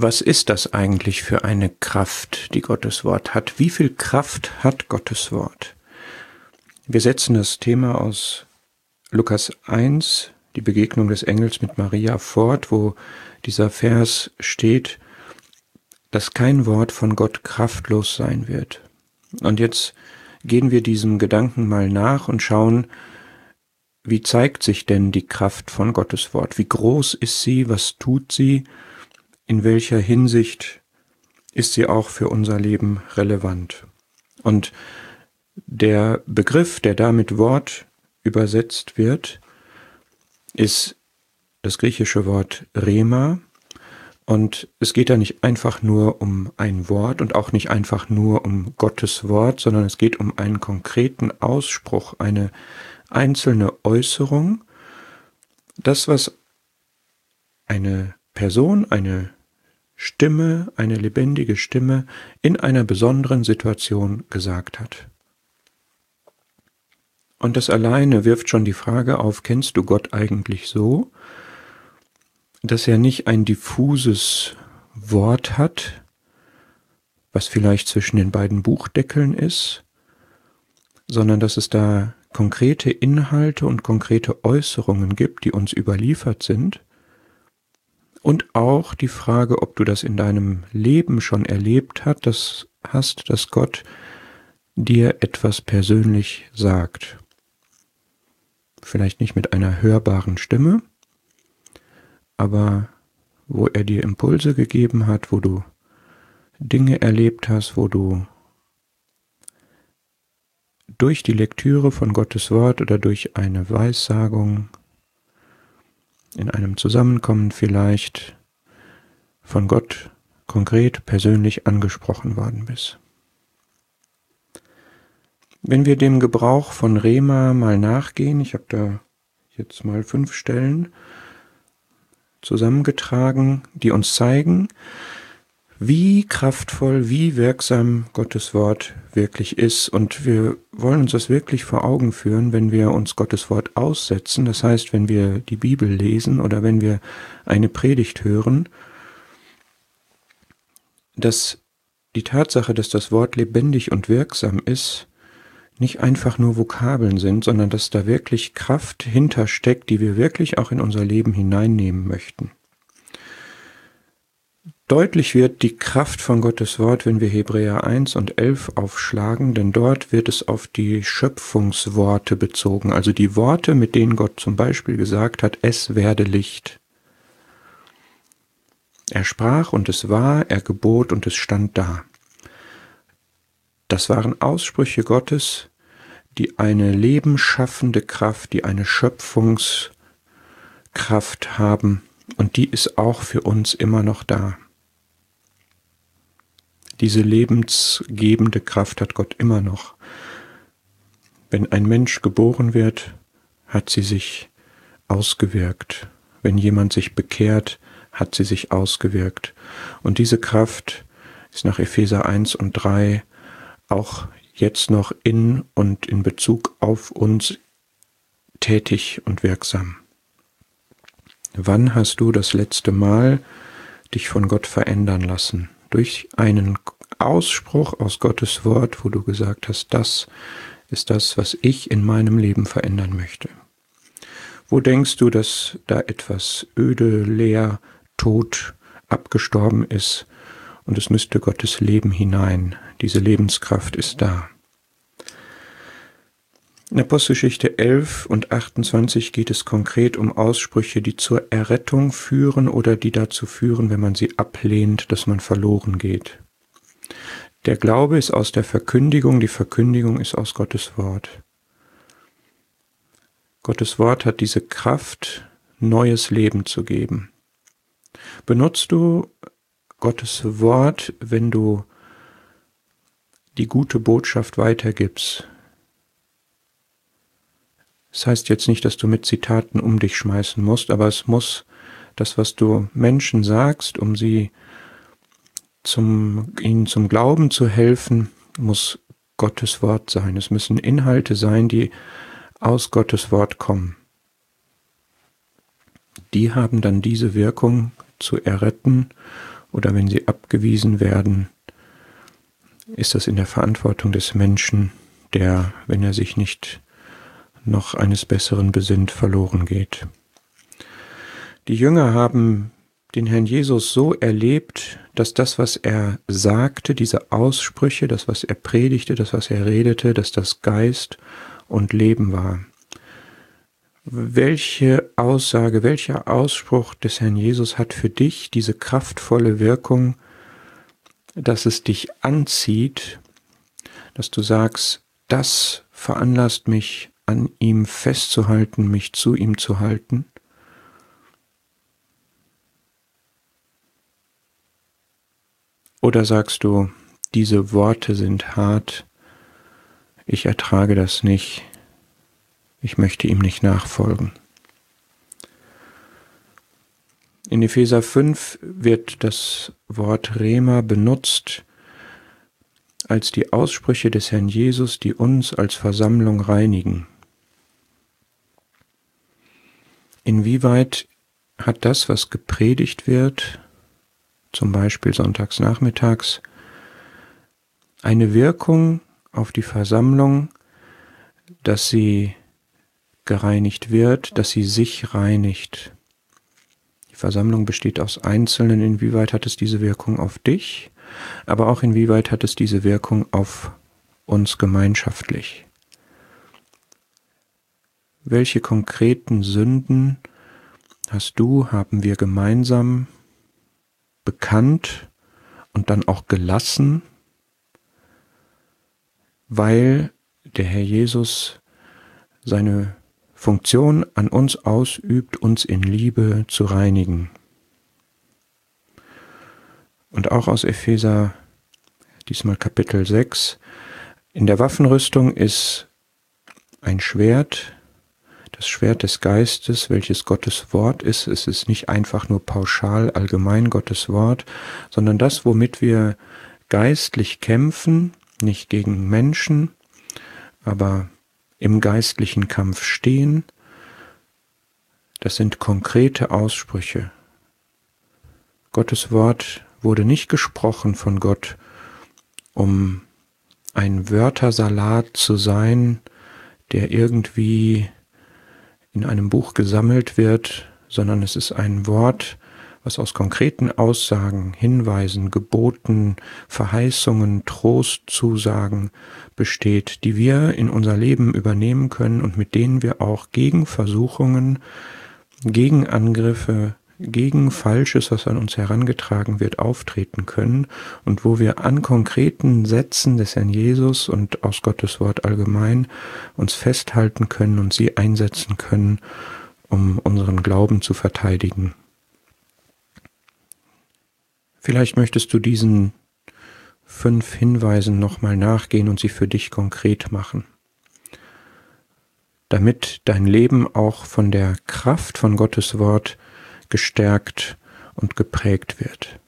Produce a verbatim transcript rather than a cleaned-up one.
Was ist das eigentlich für eine Kraft, die Gottes Wort hat? Wie viel Kraft hat Gottes Wort? Wir setzen das Thema aus Lukas eins, die Begegnung des Engels mit Maria, fort, wo dieser Vers steht, dass kein Wort von Gott kraftlos sein wird. Und jetzt gehen wir diesem Gedanken mal nach und schauen, wie zeigt sich denn die Kraft von Gottes Wort? Wie groß ist sie? Was tut sie? In welcher Hinsicht ist sie auch für unser Leben relevant? Und der Begriff, der da mit Wort übersetzt wird, ist das griechische Wort Rhema. Und es geht da nicht einfach nur um ein Wort und auch nicht einfach nur um Gottes Wort, sondern es geht um einen konkreten Ausspruch, eine einzelne Äußerung. Das, was eine Person, eine Stimme, eine lebendige Stimme in einer besonderen Situation gesagt hat. Und das alleine wirft schon die Frage auf, kennst du Gott eigentlich so, dass er nicht ein diffuses Wort hat, was vielleicht zwischen den beiden Buchdeckeln ist, sondern dass es da konkrete Inhalte und konkrete Äußerungen gibt, die uns überliefert sind? Und auch die Frage, ob du das in deinem Leben schon erlebt hast, das hast, dass Gott dir etwas persönlich sagt. Vielleicht nicht mit einer hörbaren Stimme, aber wo er dir Impulse gegeben hat, wo du Dinge erlebt hast, wo du durch die Lektüre von Gottes Wort oder durch eine Weissagung in einem Zusammenkommen vielleicht von Gott konkret persönlich angesprochen worden bist. Wenn wir dem Gebrauch von Rhema mal nachgehen, ich habe da jetzt mal fünf Stellen zusammengetragen, die uns zeigen, wie kraftvoll, wie wirksam Gottes Wort wirklich ist. Und wir wollen uns das wirklich vor Augen führen, wenn wir uns Gottes Wort aussetzen. Das heißt, wenn wir die Bibel lesen oder wenn wir eine Predigt hören, dass die Tatsache, dass das Wort lebendig und wirksam ist, nicht einfach nur Vokabeln sind, sondern dass da wirklich Kraft hintersteckt, die wir wirklich auch in unser Leben hineinnehmen möchten. Deutlich wird die Kraft von Gottes Wort, wenn wir Hebräer eins und elf aufschlagen, denn dort wird es auf die Schöpfungsworte bezogen, also die Worte, mit denen Gott zum Beispiel gesagt hat, es werde Licht. Er sprach und es war, er gebot und es stand da. Das waren Aussprüche Gottes, die eine lebensschaffende Kraft, die eine Schöpfungskraft haben, und die ist auch für uns immer noch da. Diese lebensgebende Kraft hat Gott immer noch. Wenn ein Mensch geboren wird, hat sie sich ausgewirkt. Wenn jemand sich bekehrt, hat sie sich ausgewirkt. Und diese Kraft ist nach Epheser eins und drei auch jetzt noch in und in Bezug auf uns tätig und wirksam. Wann hast du das letzte Mal dich von Gott verändern lassen? Durch einen Ausspruch aus Gottes Wort, wo du gesagt hast, das ist das, was ich in meinem Leben verändern möchte. Wo denkst du, dass da etwas öde, leer, tot, abgestorben ist und es müsste Gottes Leben hinein? Diese Lebenskraft ist da. In Apostelgeschichte elf und achtundzwanzig geht es konkret um Aussprüche, die zur Errettung führen oder die dazu führen, wenn man sie ablehnt, dass man verloren geht. Der Glaube ist aus der Verkündigung, die Verkündigung ist aus Gottes Wort. Gottes Wort hat diese Kraft, neues Leben zu geben. Benutzt du Gottes Wort, wenn du die gute Botschaft weitergibst? Das heißt jetzt nicht, dass du mit Zitaten um dich schmeißen musst, aber es muss das, was du Menschen sagst, um sie zum, ihnen zum Glauben zu helfen, muss Gottes Wort sein. Es müssen Inhalte sein, die aus Gottes Wort kommen. Die haben dann diese Wirkung zu erretten oder wenn sie abgewiesen werden, ist das in der Verantwortung des Menschen, der, wenn er sich nicht noch eines Besseren besinnt, verloren geht. Die Jünger haben den Herrn Jesus so erlebt, dass das, was er sagte, diese Aussprüche, das, was er predigte, das, was er redete, dass das Geist und Leben war. Welche Aussage, welcher Ausspruch des Herrn Jesus hat für dich diese kraftvolle Wirkung, dass es dich anzieht, dass du sagst, das veranlasst mich, an ihm festzuhalten, mich zu ihm zu halten? Oder sagst du, diese Worte sind hart, ich ertrage das nicht, ich möchte ihm nicht nachfolgen? In Epheser fünf wird das Wort Rema benutzt als die Aussprüche des Herrn Jesus, die uns als Versammlung reinigen. Inwieweit hat das, was gepredigt wird, zum Beispiel sonntags nachmittags, eine Wirkung auf die Versammlung, dass sie gereinigt wird, dass sie sich reinigt? Die Versammlung besteht aus Einzelnen. Inwieweit hat es diese Wirkung auf dich, aber auch inwieweit hat es diese Wirkung auf uns gemeinschaftlich? Welche konkreten Sünden hast du, haben wir gemeinsam bekannt und dann auch gelassen, weil der Herr Jesus seine Funktion an uns ausübt, uns in Liebe zu reinigen? Und auch aus Epheser, diesmal Kapitel sechs, in der Waffenrüstung ist ein Schwert, das Schwert des Geistes, welches Gottes Wort ist. Es ist nicht einfach nur pauschal, allgemein Gottes Wort, sondern das, womit wir geistlich kämpfen, nicht gegen Menschen, aber im geistlichen Kampf stehen. Das sind konkrete Aussprüche. Gottes Wort wurde nicht gesprochen von Gott, um ein Wörtersalat zu sein, der irgendwie in einem Buch gesammelt wird, sondern es ist ein Wort, was aus konkreten Aussagen, Hinweisen, Geboten, Verheißungen, Trostzusagen besteht, die wir in unser Leben übernehmen können und mit denen wir auch gegen Versuchungen, gegen Angriffe, gegen Falsches, was an uns herangetragen wird, auftreten können und wo wir an konkreten Sätzen des Herrn Jesus und aus Gottes Wort allgemein uns festhalten können und sie einsetzen können, um unseren Glauben zu verteidigen. Vielleicht möchtest du diesen fünf Hinweisen nochmal nachgehen und sie für dich konkret machen, damit dein Leben auch von der Kraft von Gottes Wort gestärkt und geprägt wird.